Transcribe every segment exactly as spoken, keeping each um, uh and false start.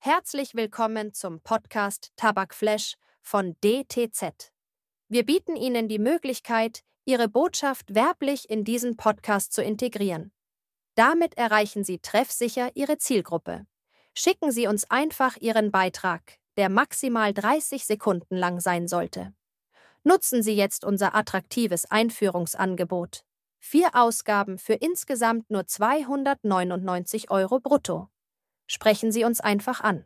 Herzlich willkommen zum Podcast Tabakflash von D T Z. Wir bieten Ihnen die Möglichkeit, Ihre Botschaft werblich in diesen Podcast zu integrieren. Damit erreichen Sie treffsicher Ihre Zielgruppe. Schicken Sie uns einfach Ihren Beitrag, der maximal dreißig Sekunden lang sein sollte. Nutzen Sie jetzt unser attraktives Einführungsangebot. Vier Ausgaben für insgesamt nur zweihundertneunundneunzig Euro brutto. Sprechen Sie uns einfach an.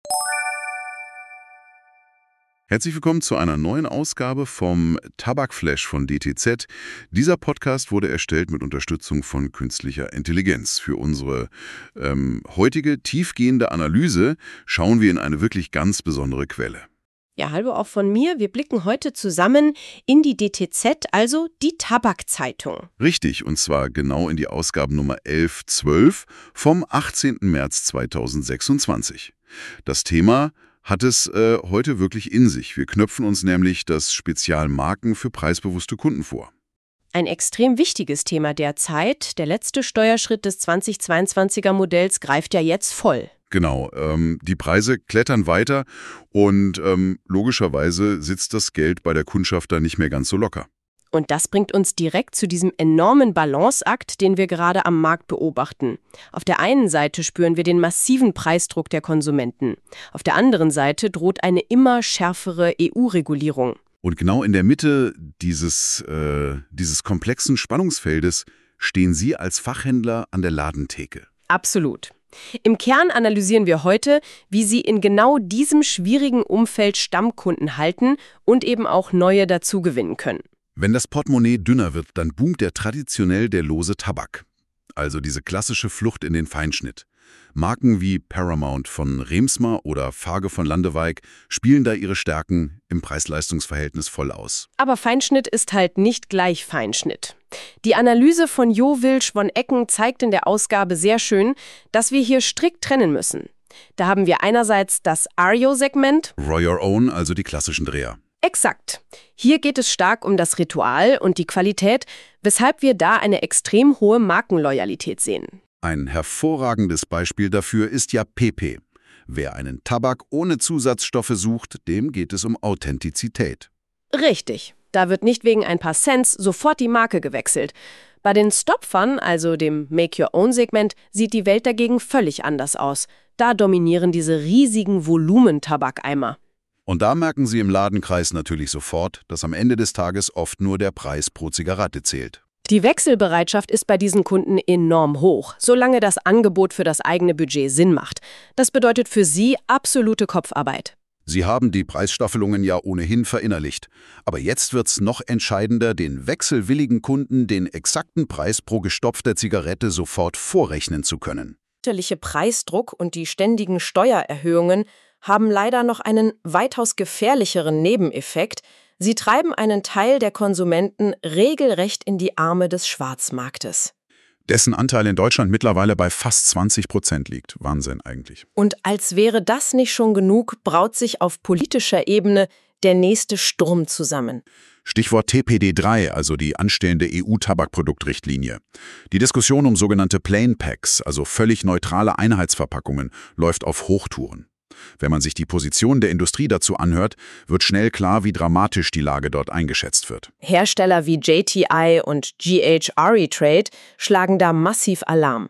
Herzlich willkommen zu einer neuen Ausgabe vom Tabakflash von D T Z. Dieser Podcast wurde erstellt mit Unterstützung von künstlicher Intelligenz. Für unsere ähm, heutige tiefgehende Analyse schauen wir in eine wirklich ganz besondere Quelle. Ja, hallo auch von mir. Wir blicken heute zusammen in die D T Z, also die Tabakzeitung. Richtig, und zwar genau in die Ausgabe Nummer elf zwölf vom achtzehnten März zweitausendsechsundzwanzig. Das Thema hat es äh, heute wirklich in sich. Wir knöpfen uns nämlich das Spezial Marken für preisbewusste Kunden vor. Ein extrem wichtiges Thema derzeit. Der letzte Steuerschritt des zweitausendzweiundzwanziger Modells greift ja jetzt voll. Genau, ähm, die Preise klettern weiter und ähm, logischerweise sitzt das Geld bei der Kundschaft da nicht mehr ganz so locker. Und das bringt uns direkt zu diesem enormen Balanceakt, den wir gerade am Markt beobachten. Auf der einen Seite spüren wir den massiven Preisdruck der Konsumenten. Auf der anderen Seite droht eine immer schärfere E U-Regulierung. Und genau in der Mitte dieses, äh, dieses komplexen Spannungsfeldes stehen Sie als Fachhändler an der Ladentheke. Absolut. Im Kern analysieren wir heute, wie Sie in genau diesem schwierigen Umfeld Stammkunden halten und eben auch neue dazugewinnen können. Wenn das Portemonnaie dünner wird, dann boomt der traditionell der lose Tabak. Also diese klassische Flucht in den Feinschnitt. Marken wie Paramount von Remsmar oder Farge von Landewijk spielen da ihre Stärken im Preis-Leistungs-Verhältnis voll aus. Aber Feinschnitt ist halt nicht gleich Feinschnitt. Die Analyse von Jo Wilsch von Ecken zeigt in der Ausgabe sehr schön, dass wir hier strikt trennen müssen. Da haben wir einerseits das Ario-Segment. Roy Your Own, also die klassischen Dreher. Exakt. Hier geht es stark um das Ritual und die Qualität, weshalb wir da eine extrem hohe Markenloyalität sehen. Ein hervorragendes Beispiel dafür ist ja P P. Wer einen Tabak ohne Zusatzstoffe sucht, dem geht es um Authentizität. Richtig. Da wird nicht wegen ein paar Cents sofort die Marke gewechselt. Bei den Stopfern, also dem Make-Your-Own-Segment, sieht die Welt dagegen völlig anders aus. Da dominieren diese riesigen Volumentabakeimer. Und da merken Sie im Ladenkreis natürlich sofort, dass am Ende des Tages oft nur der Preis pro Zigarette zählt. Die Wechselbereitschaft ist bei diesen Kunden enorm hoch, solange das Angebot für das eigene Budget Sinn macht. Das bedeutet für Sie absolute Kopfarbeit. Sie haben die Preisstaffelungen ja ohnehin verinnerlicht. Aber jetzt wird's noch entscheidender, den wechselwilligen Kunden den exakten Preis pro gestopfter Zigarette sofort vorrechnen zu können. Der Preisdruck und die ständigen Steuererhöhungen haben leider noch einen weitaus gefährlicheren Nebeneffekt. Sie treiben einen Teil der Konsumenten regelrecht in die Arme des Schwarzmarktes. Dessen Anteil in Deutschland mittlerweile bei fast zwanzig Prozent liegt. Wahnsinn eigentlich. Und als wäre das nicht schon genug, braut sich auf politischer Ebene der nächste Sturm zusammen. Stichwort T P D drei, also die anstehende E U-Tabakproduktrichtlinie. Die Diskussion um sogenannte Plain Packs, also völlig neutrale Einheitsverpackungen, läuft auf Hochtouren. Wenn man sich die Position der Industrie dazu anhört, wird schnell klar, wie dramatisch die Lage dort eingeschätzt wird. Hersteller wie J T I und G H Aritrade schlagen da massiv Alarm.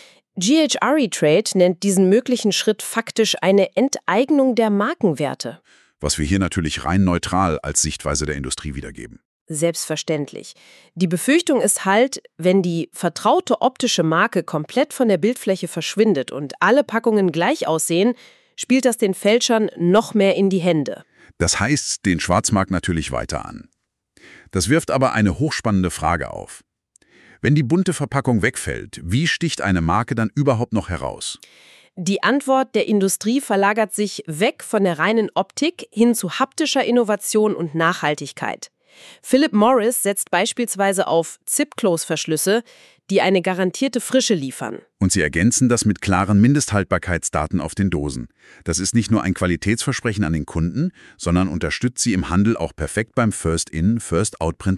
G H Aritrade nennt diesen möglichen Schritt faktisch eine Enteignung der Markenwerte. Was wir hier natürlich rein neutral als Sichtweise der Industrie wiedergeben. Selbstverständlich. Die Befürchtung ist halt, wenn die vertraute optische Marke komplett von der Bildfläche verschwindet und alle Packungen gleich aussehen, spielt das den Fälschern noch mehr in die Hände. Das heißt den Schwarzmarkt natürlich weiter an. Das wirft aber eine hochspannende Frage auf. Wenn die bunte Verpackung wegfällt, wie sticht eine Marke dann überhaupt noch heraus? Die Antwort der Industrie verlagert sich weg von der reinen Optik hin zu haptischer Innovation und Nachhaltigkeit. Philip Morris setzt beispielsweise auf Zip-Close-Verschlüsse, die eine garantierte Frische liefern. Und sie ergänzen das mit klaren Mindesthaltbarkeitsdaten auf den Dosen. Das ist nicht nur ein Qualitätsversprechen an den Kunden, sondern unterstützt sie im Handel auch perfekt beim First-In, First-Out-Prinzip.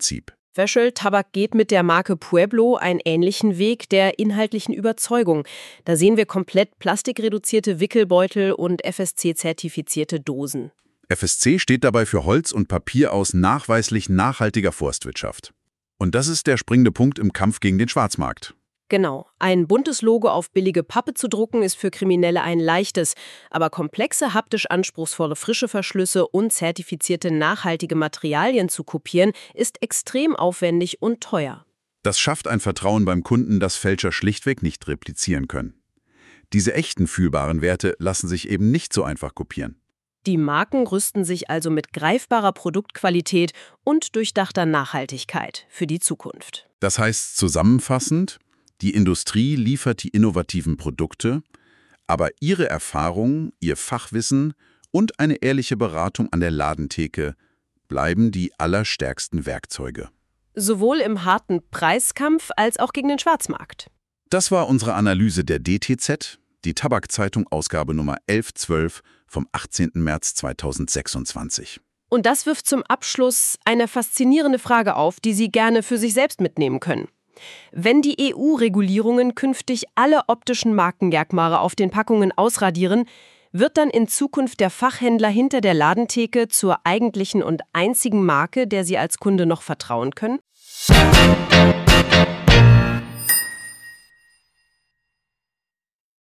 Veschel Tabak geht mit der Marke Pueblo einen ähnlichen Weg der inhaltlichen Überzeugung. Da sehen wir komplett plastikreduzierte Wickelbeutel und F S C-zertifizierte Dosen. F S C steht dabei für Holz und Papier aus nachweislich nachhaltiger Forstwirtschaft. Und das ist der springende Punkt im Kampf gegen den Schwarzmarkt. Genau. Ein buntes Logo auf billige Pappe zu drucken, ist für Kriminelle ein leichtes. Aber komplexe, haptisch anspruchsvolle frische Verschlüsse und zertifizierte nachhaltige Materialien zu kopieren, ist extrem aufwendig und teuer. Das schafft ein Vertrauen beim Kunden, das Fälscher schlichtweg nicht replizieren können. Diese echten fühlbaren Werte lassen sich eben nicht so einfach kopieren. Die Marken rüsten sich also mit greifbarer Produktqualität und durchdachter Nachhaltigkeit für die Zukunft. Das heißt zusammenfassend, die Industrie liefert die innovativen Produkte, aber ihre Erfahrung, ihr Fachwissen und eine ehrliche Beratung an der Ladentheke bleiben die allerstärksten Werkzeuge. Sowohl im harten Preiskampf als auch gegen den Schwarzmarkt. Das war unsere Analyse der D T Z, die Tabakzeitung Ausgabe Nummer elf zwölf vom achtzehnten März zweitausendsechsundzwanzig. Und das wirft zum Abschluss eine faszinierende Frage auf, die Sie gerne für sich selbst mitnehmen können. Wenn die E U-Regulierungen künftig alle optischen Markenmerkmale auf den Packungen ausradieren, wird dann in Zukunft der Fachhändler hinter der Ladentheke zur eigentlichen und einzigen Marke, der Sie als Kunde noch vertrauen können?